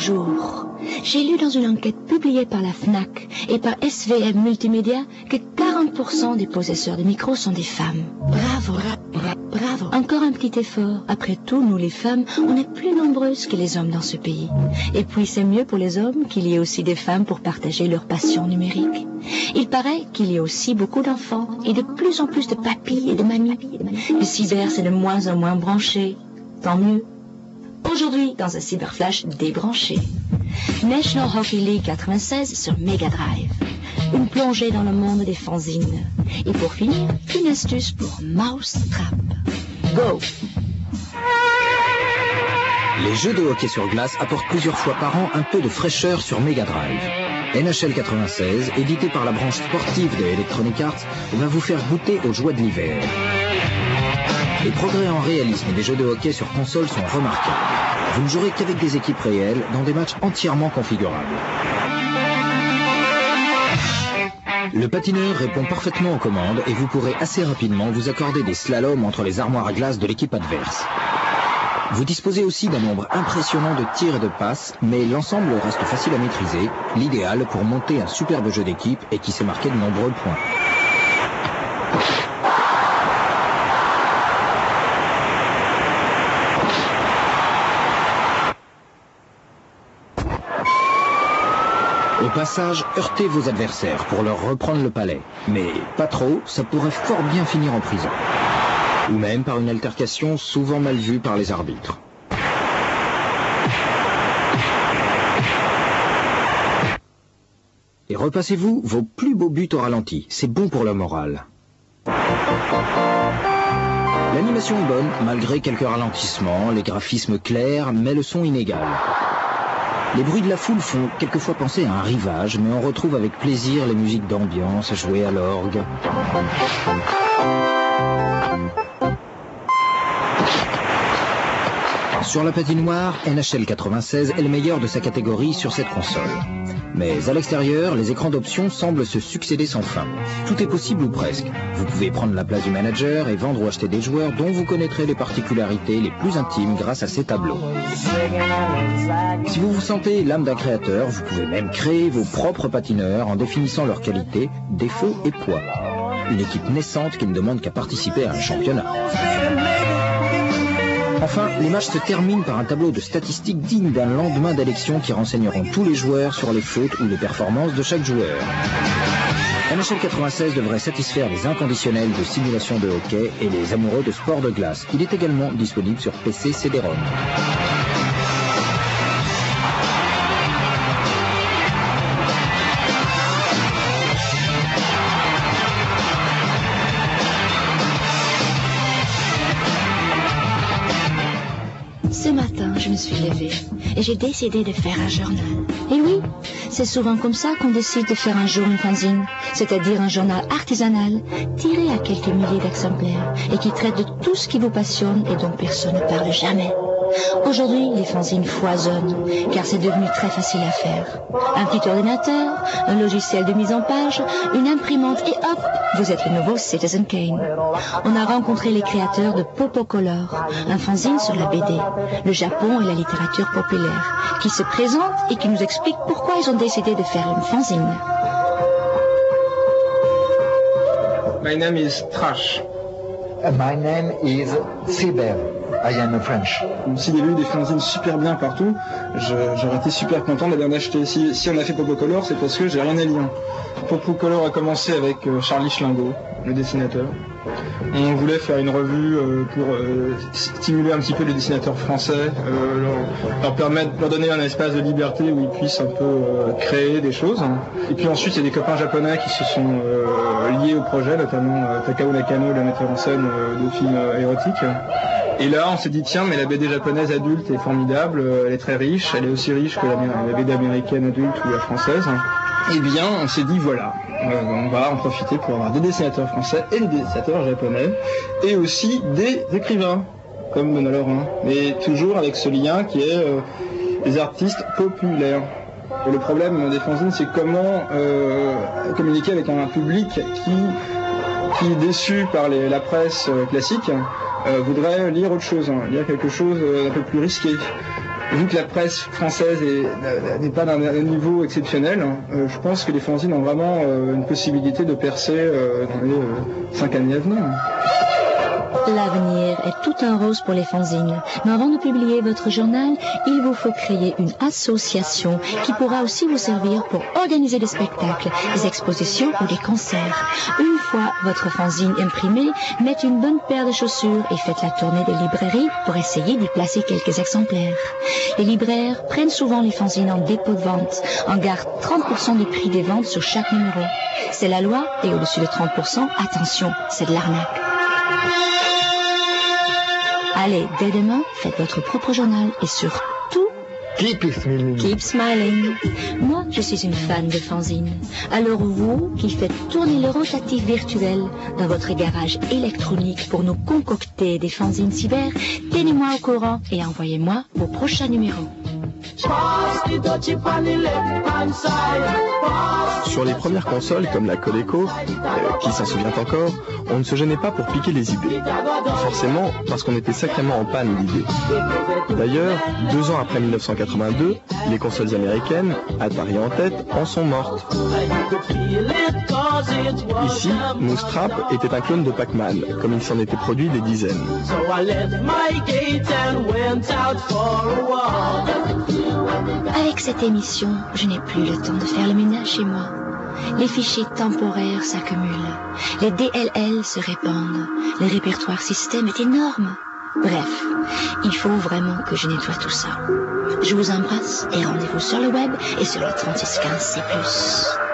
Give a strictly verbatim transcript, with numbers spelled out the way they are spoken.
Bonjour. J'ai lu dans une enquête publiée par la FNAC et par S V M Multimédia que quarante pour cent des possesseurs de micros sont des femmes. Bravo, bravo, bravo. Encore un petit effort. Après tout, nous les femmes, on est plus nombreuses que les hommes dans ce pays. Et puis c'est mieux pour les hommes qu'il y ait aussi des femmes pour partager leur passion numérique. Il paraît qu'il y a aussi beaucoup d'enfants et de plus en plus de papis et de mamies. Le cyber, c'est de moins en moins branché. Tant mieux. Aujourd'hui, dans un cyberflash débranché. National Hockey League quatre-vingt-seize sur Mega Drive. Une plongée dans le monde des fanzines. Et pour finir, une astuce pour Mousetrap. Go! Les jeux de hockey sur glace apportent plusieurs fois par an un peu de fraîcheur sur Mega Drive. N H L quatre-vingt-seize, édité par la branche sportive de Electronic Arts, va vous faire goûter aux joies de l'hiver. Les progrès en réalisme des jeux de hockey sur console sont remarquables. Vous ne jouerez qu'avec des équipes réelles dans des matchs entièrement configurables. Le patineur répond parfaitement aux commandes et vous pourrez assez rapidement vous accorder des slaloms entre les armoires à glace de l'équipe adverse. Vous disposez aussi d'un nombre impressionnant de tirs et de passes, mais l'ensemble reste facile à maîtriser, l'idéal pour monter un superbe jeu d'équipe et qui sait marquer de nombreux points. Au passage, heurtez vos adversaires pour leur reprendre le palais. Mais pas trop, ça pourrait fort bien finir en prison. Ou même par une altercation souvent mal vue par les arbitres. Et repassez-vous vos plus beaux buts au ralenti, c'est bon pour le moral. L'animation est bonne, malgré quelques ralentissements, les graphismes clairs, mais le son inégal. Les bruits de la foule font quelquefois penser à un rivage, mais on retrouve avec plaisir les musiques d'ambiance jouées à l'orgue. Sur la patinoire, N H L quatre-vingt-seize est le meilleur de sa catégorie sur cette console. Mais à l'extérieur, les écrans d'options semblent se succéder sans fin. Tout est possible ou presque. Vous pouvez prendre la place du manager et vendre ou acheter des joueurs dont vous connaîtrez les particularités les plus intimes grâce à ces tableaux. Si vous vous sentez l'âme d'un créateur, vous pouvez même créer vos propres patineurs en définissant leurs qualités, défauts et poids. Une équipe naissante qui ne demande qu'à participer à un championnat. Enfin, les matchs se terminent par un tableau de statistiques digne d'un lendemain d'élection qui renseigneront tous les joueurs sur les fautes ou les performances de chaque joueur. N H L quatre-vingt-seize devrait satisfaire les inconditionnels de simulation de hockey et les amoureux de sport de glace. Il est également disponible sur P C C D ROM. Ce matin, je me suis levée et j'ai décidé de faire un journal. Et oui, c'est souvent comme ça qu'on décide de faire un jour une fanzine, c'est-à-dire un journal artisanal tiré à quelques milliers d'exemplaires et qui traite de tout ce qui vous passionne et dont personne ne parle jamais. Aujourd'hui, les fanzines foisonnent, car c'est devenu très facile à faire. Un petit ordinateur, un logiciel de mise en page, une imprimante et hop, vous êtes le nouveau Citizen Kane. On a rencontré les créateurs de Popocolor, un fanzine sur la B D, le Japon et la littérature populaire, qui se présentent et qui nous expliquent pourquoi ils ont décidé de faire une fanzine. My name is Trash. Uh, my name is Cyber. I am French. S'il y avait eu des fanzines super bien partout, j'aurais été super content de les acheter. Si, si on a fait Popocolor, c'est parce que j'ai rien à lire. Popocolor a commencé avec euh, Charlie Schlingo, le dessinateur. On voulait faire une revue euh, pour euh, stimuler un petit peu les dessinateurs français, euh, leur, leur permettre, leur donner un espace de liberté où ils puissent un peu euh, créer des choses. Et puis ensuite, il y a des copains japonais qui se sont euh, liés au projet, notamment euh, Takao Nakano, le metteur en scène euh, de films euh, érotiques. Et là, on s'est dit, tiens, mais la B D japonaise adulte est formidable, elle est très riche, elle est aussi riche que la, la B D américaine adulte ou la française. Eh bien, on s'est dit, voilà, euh, on va en profiter pour avoir des dessinateurs français et des dessinateurs japonais, et aussi des écrivains, comme Benoît Laurent, mais toujours avec ce lien qui est euh, des artistes populaires. Et le problème des fanzines, c'est comment euh, communiquer avec un public qui, qui est déçu par les, la presse euh, classique, Euh, voudrait lire autre chose, hein, lire quelque chose euh, un peu plus risqué. vu que la presse française n'est pas d'un niveau exceptionnel, euh, je pense que les fanzines ont vraiment euh, une possibilité de percer euh, dans les euh, cinq années à venir. L'avenir est tout un rose pour les fanzines. Mais avant de publier votre journal, il vous faut créer une association qui pourra aussi vous servir pour organiser des spectacles, des expositions ou des concerts. Une fois votre fanzine imprimée, mettez une bonne paire de chaussures et faites la tournée des librairies pour essayer d'y placer quelques exemplaires. Les libraires prennent souvent les fanzines en dépôt de vente, en gardent trente pour cent du prix des ventes sur chaque numéro. C'est la loi et au-dessus de trente pour cent, attention, c'est de l'arnaque. Allez, dès demain, faites votre propre journal et surtout, Keep smiling. keep smiling. Moi, je suis une fan de fanzines. Alors vous, qui faites tourner le rotatif virtuel dans votre garage électronique pour nous concocter des fanzines cyber, tenez-moi au courant et envoyez-moi vos prochains numéros. Sur les premières consoles comme la Coleco, euh, qui s'en souvient encore, on ne se gênait pas pour piquer les idées. Forcément, parce qu'on était sacrément en panne d'idées. D'ailleurs, deux ans après mille neuf cent quatre-vingt-deux, les consoles américaines, Atari en tête, en sont mortes. Ici, Mousetrap était un clone de Pac-Man, comme il s'en était produit des dizaines. Avec cette émission, je n'ai plus le temps de faire le ménage chez moi. Les fichiers temporaires s'accumulent, les D L L se répandent, le répertoire système est énorme. Bref, il faut vraiment que je nettoie tout ça. Je vous embrasse et rendez-vous sur le web et sur le trente-six quinze C plus.